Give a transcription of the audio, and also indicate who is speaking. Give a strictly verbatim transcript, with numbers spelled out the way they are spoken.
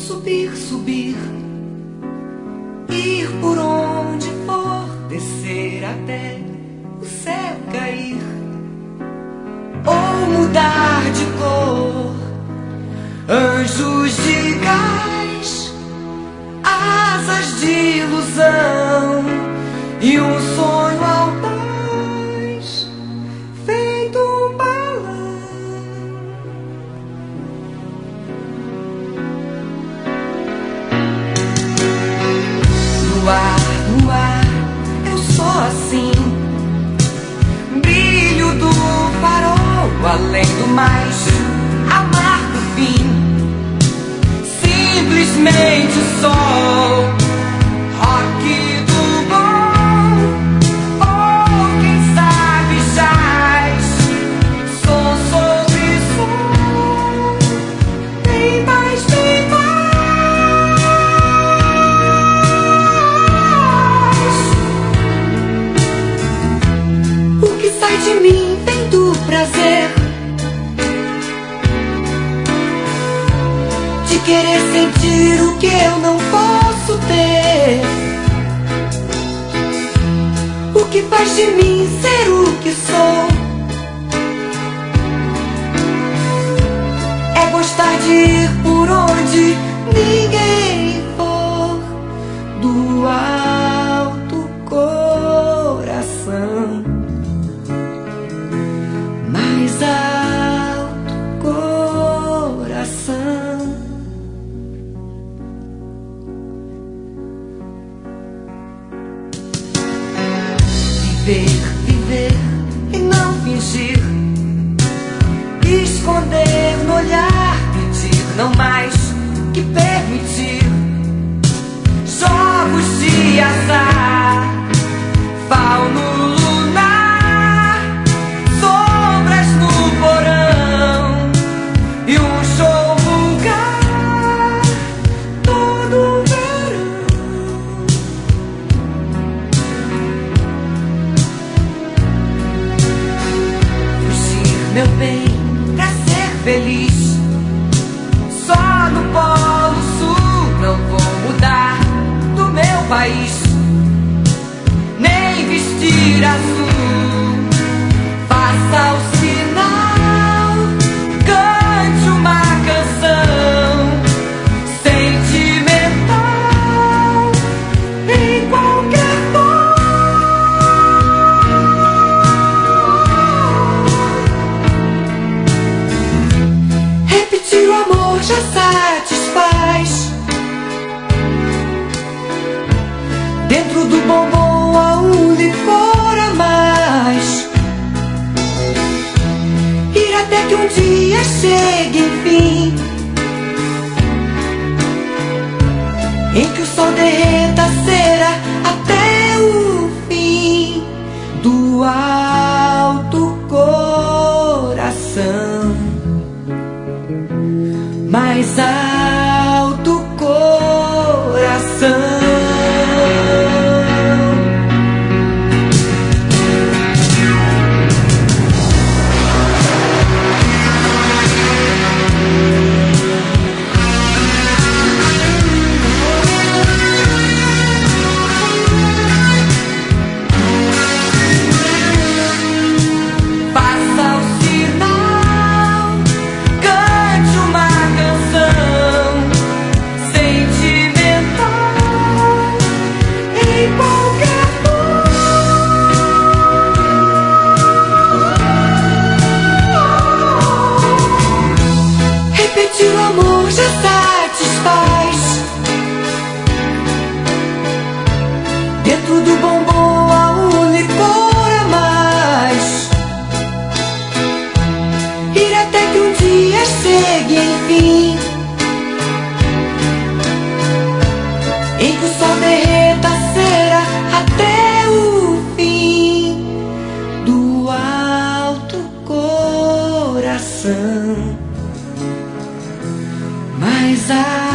Speaker 1: Subir, subir, ir por onde for, descer até o céu cair, ou mudar de cor. Anjos de gás, asas de ilusão e um sonho audaz, feito um balão. No ar, no ar, eu sou assim, brilho do farol, além do mais, amar do fim. Simplesmente o sol, rock do bom, ou quem sabe jazz, som sobre som, bem mais, bem mais. O que sai de mim vem do prazer de querer sentir o que eu não posso ter. O que faz de mim ser o que sou é gostar de ir por onde ninguém for, do alto coração, mais alto coração. Viver, viver e não fingir, esconder no olhar, pedir não mais que permitir. Jogos de azar, fauno lunar, sombras no porão e um show vulgar todo verão. Meu bem, pra ser feliz, só no Polo Sul não vou mudar do meu país, nem vestir azul. Faça o sinal, cante uma canção sentimental em qualquer tom. O amor já satisfaz. Dentro do bombom há um licor a mais. Ir até que um dia chegue, enfim, em que o sol derreta a cera até o fim, do alto coração, mais alto coração. O amor já satisfaz. Dentro do bombom há um licor a mais. Ir até que um dia chegue, enfim, em que o sol derreta a cera até o fim, do alto coração, mais alto.